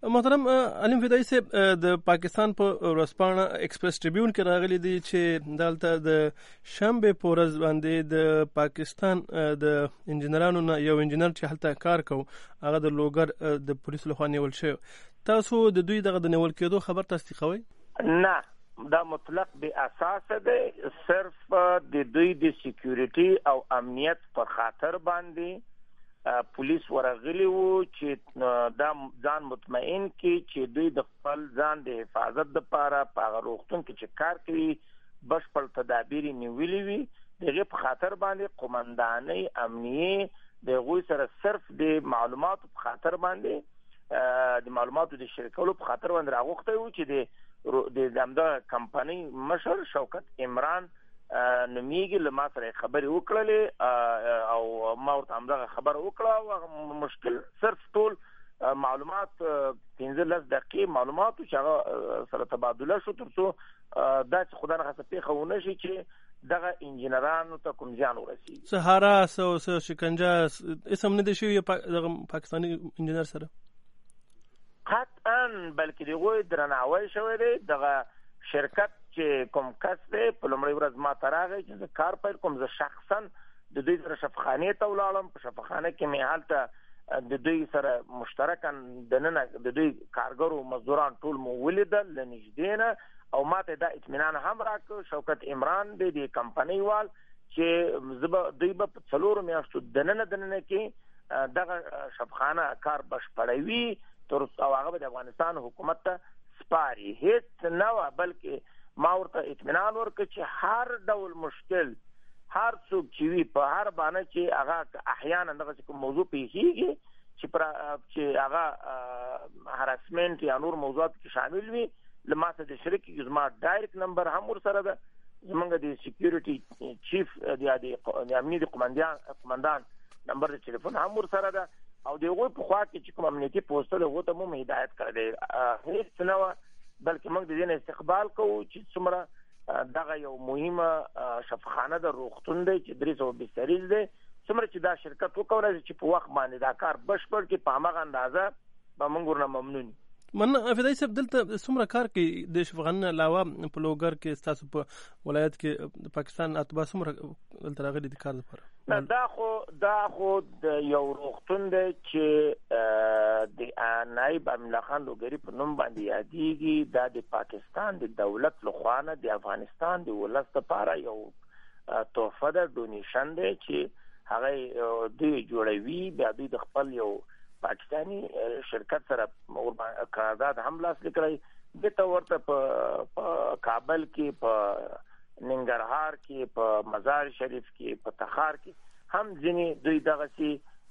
محترم علیم فدایي صاحب، د پاکستان په ورځپاڼه ایکسپریس ټریبیون کې راغلی دی چې دلته د شنبې په ورځ باندې د پاکستان د انجینرانو نه یو انجینر چې هلته کار کوي هغه د لوګر د پولیسو لخوا نیول شوی. تاسو د دوی دغه د نیول کېدو خبر تصدیقوئ؟ نه، دا مطلق بې اساسه دی. صرف د دوی د سکیورټي او امنیت پر خاطر باندې پولیس ورغلی وو چې دا ځان مطمئن کی چې دوی د خپل ځان د حفاظت لپاره په هغه روغتون کې چې کار کوي بشپړ تدابیر نیولي وي. دغه په خاطر باندې قومندانۍ امنیه د هغوی سره صرف د معلوماتو په خاطر باندې د معلوماتو د شریکولو په خاطر باندې راغوښتی وو چې د همدغه کمپنۍ مشر شوکت عمران نومیږي له ما سره خبرې وکړلې او ما ورته همدغه خبره وکړه او مشکل صرف ټول معلومات 15 دقیقې معلومات چې هغه سره تبادله شو تر څو دا چې خدای نه خاصه پیښه ونه شي چې دغه انجینرانو ته کوم زیان ورسي. څه هراس او څه شکنجه اسم نه دی شوی دغه پاکستاني انجینر سره؟ قطعا بلکې دغه درناوی شوی دی. دغه شرکت چې کوم کس دی په لومړۍ ورځ ما ته راغی چې زه کار پیل کوم. زه شخصا د دوی سره شفاخانې ته ولاړم. په شفاخانه کې مې هلته د دوی سره مشترکاً دننه د دوی کارګرو مزدوران ټول مو ولیدل له نږدې نه او ما ته دا اطمینان هم راکړ شوکت عمران دی د کمپنۍ وال چې دوی به په 4 میاشتو دننه کې دغه شفاخانه کار بشپړوي تر او هغه د افغانستان حکومت ته سپاري. هیڅ نه و، بلکې ما ورته اطمینان ورکړ چې هر ډول مشکل هر څوک چې وي په هر باندې چې هغه احیانا دغه کوم موضوع پیښیږي چې هغه هراسمنت یا نور موضوعات کې شامل وي لماته د شریک زما ډایرکټ نمبر هم ور سره ده. زمونږ د سکیورټي چیف د امنیتي قومندان نمبر د ټلیفون هم ور سره ده او دغه په خوا کې چې کوم امنیتي پوسټل هغه ته مو هدایت کړی دی. هیڅ نه و، بلکې موږ د دې استقبال کوو چې څومره دغه یو مهمه شفاخانه د روغتون دی چې 300 بستریز دی، څومره چې دا شرکت وکولای چې په وخت باندې دا کار بشپړ کې په هغه اندازه به موږ ورنه ممنون. من فدایي صاحب دلته څومره کار کوي د شفاخانه علاوه په لوګر کې ستاسو په ولایت کې د پاکستان اتباع څومره دلته راغلي د کار لپاره؟ دا خو د یو روغتون دی چې د نایب امین خان لوګری په نوم باندې یادېږي. دا د پاکستان د دولت لخوا نه د افغانستان د ولس لپاره یو تحفه ده، ډونیشن دی چې هغه دوی جوړوي. بیا دوی د خپل یو پاکستانی شرکت سره قرارداد هم لاسلیک کړی. دته ورته په کابل کې، په ننګرهار کې، په مزار شریف کې، په تخار کې هم ځینې دوی دغه سي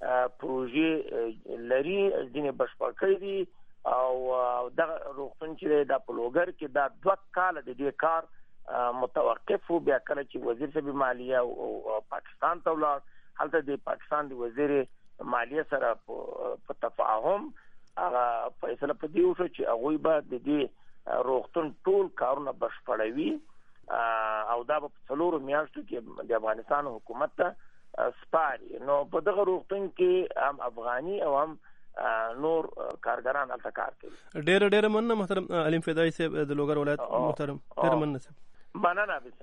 پروژې لري، ځینې بشپړ کړي دي او دغه روغتون چې د پلوګر کې دا 2 کال د دې کار متوقف و. بیا کله چې وزیر صاحب مالیه او پاکستان ته ولاړ، هلته د پاکستان د وزیر مالیه سره په تفاهم هغه فیصله په دې وشو چې هغوی به د دې روغتون ټول کارونه بشپړوي او دا په 4 میاشتو کې د افغانستان حکومت ته سپاري. نو په دغه روغتون کې هم افغاني او هم نور کارګران هلته کار کوي. ډېر مننه محترم علیم فدایي صاحب د لوګر ولایت محترم. ډېر مننه صاحب. مننه.